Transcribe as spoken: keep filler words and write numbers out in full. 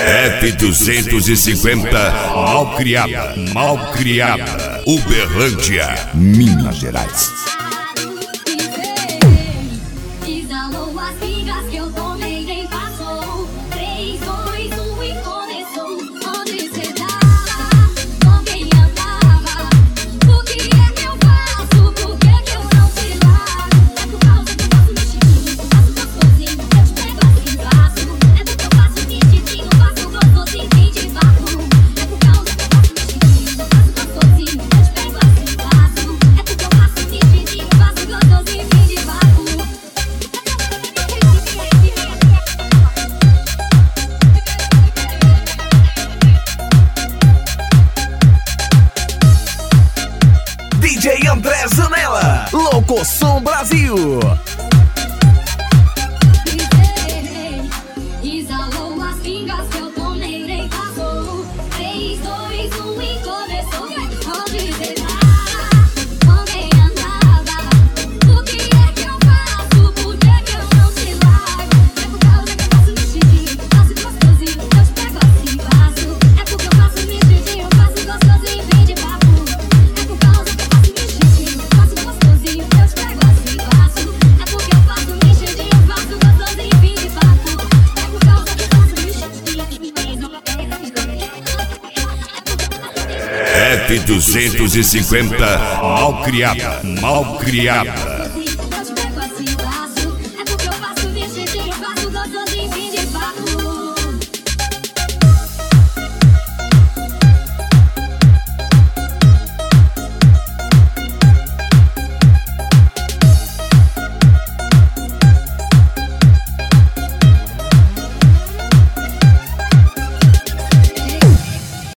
F duzentos e cinquenta, Malcriada, Malcriada, Uberlândia, Minas Gerais. Exalou as pingas que eu tomei, nem passou. Três, dois, um e começou. Onde cê tá? Com quem andava? O que é que eu faço? Por que que eu não te largo? É por causa que eu faço mexidinho, faço gostosinho, eu te pego assim fácil. É porque eu faço mexidinho, faço gostosinho, vem de papo. É por causa que eu faço mexidinho, faço gostosinho, eu te pego assim fácil. É porque eu faço mexidinho, faço gostosinho, vem de papo. D J André Zanella, Locoção Brasil. Exalou as pingas que eu tomei, nem passou. Três, dois, um e começou. Onde cê tá? Com quem andava? O que é que eu faço? Por que que eu não te largo? É por causa que eu faço mexidinho, faço gostosinho, eu te pego assim fácil. É porque eu faço mexidinho, faço gostosinho, vem de papo. É por causa que eu faço mexidinho, faço gostosinho, eu te pego assim fácil. É porque eu faço mexidinho, faço gostosinho, vem de papo. É por causa que eu faço mexidinho, F duzentos e cinquenta, Malcriada, Malcriada.